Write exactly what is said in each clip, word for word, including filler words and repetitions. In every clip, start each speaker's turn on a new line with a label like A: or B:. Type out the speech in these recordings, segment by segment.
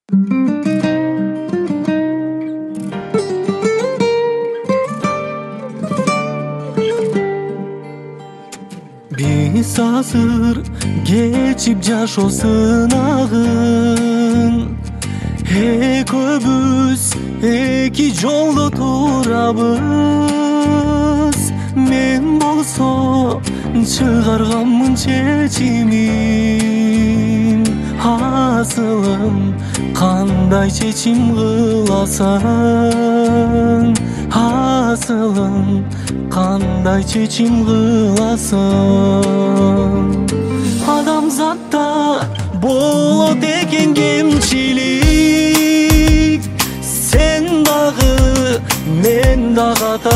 A: Биз азыр кечип жашоо сынагын, экөөбүз эки жолдо турабыз. Мен болсо чыгарганмын чечимин, асылым кандай чечим кыласың, асылым кандай чечим кыласың. Адамзатта болот экен кемчилик, сен дагы мен да ката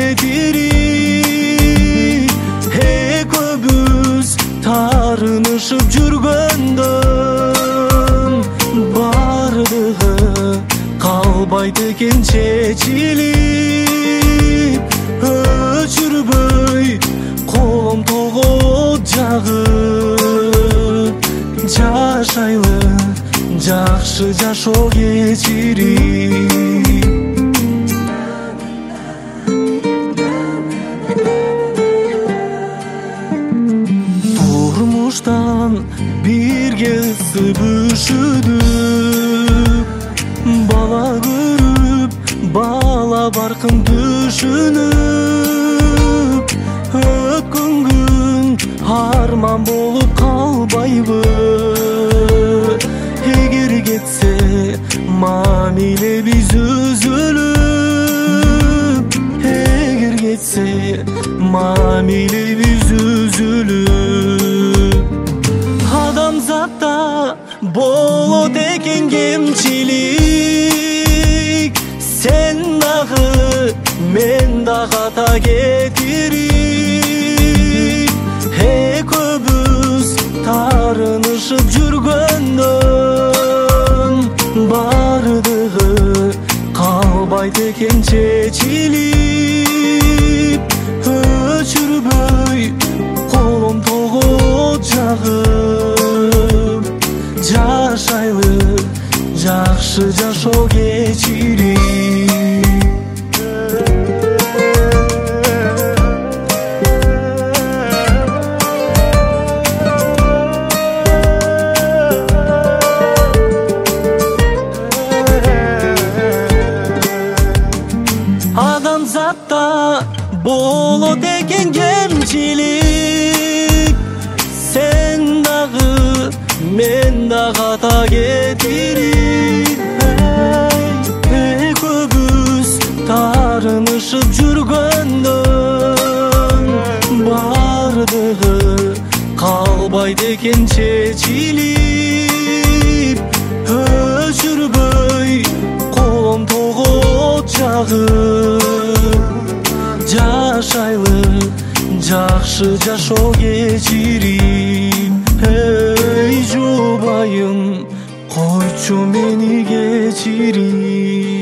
A: кетирик. Экөөбүз таарынышып жүргөндөн бардыгы калбайт экен чечилип. Өчүрбөй колум тогот жагы, жашайлы жакшы жашоо кечирип. Турмуштан бирге ысып үшүдүк, бала көрүп бала баркын түшүнүп. Өткөн күн арман болуп калбайбы, эгер кетсе мамиле биз үзүлүп. Эгер кетсе мамиле биз үзүлүп. Адамзатта болот экен кемчилик, сен дагы мен да ката кетирик. Экөөбүз таарынышып жүргөндөн бардыгы калбайт экен чечилип. Өчүрбөй колум тогот жагы, жашайлы жакшы жашоо кечирип. Адамзатта болот экен кемчилик, сен дагы мен да ката кетирик. Экөөбүз таарынышып жүргөндөн бардыгы калбайт экен чечилип. Өчүрбөй колум тогот жагы, жашайлы жакшы жашоо кечирип. Эй жубайым, койчу мени кечирип.